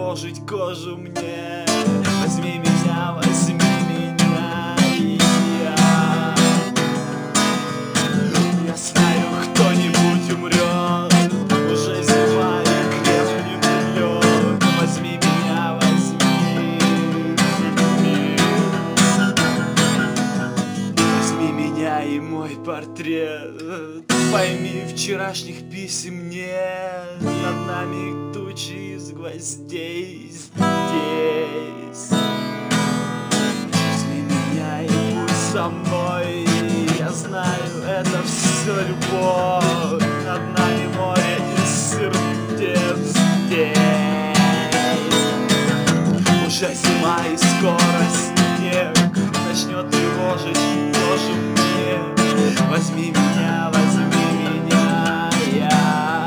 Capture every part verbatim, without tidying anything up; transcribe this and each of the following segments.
тревожить кожу мне. Возьми меня, возьми меня, и я Я знаю, кто-нибудь умрет, уже зима и крепнет лед. Возьми меня, возьми, возьми меня и мой портрет. Пойми, вчерашних писем нет, над нами тучи из гвоздей здесь. Возьми меня и будь со мной, я знаю, это все любовь. Над нами море из сердец здесь. Уже зима и скоро снег начнет тревожить кожу мне. Возьми меня, возьми меня, я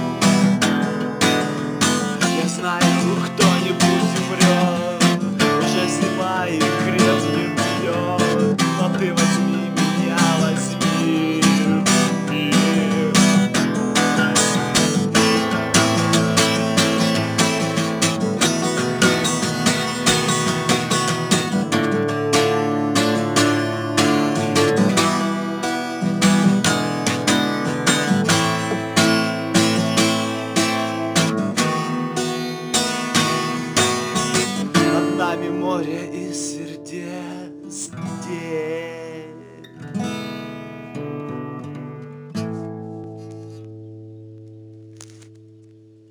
Я знаю, кто-нибудь умрет, уже зима и крепнет лед. Но ты возьми меня, возьми мир. Над нами море и свет.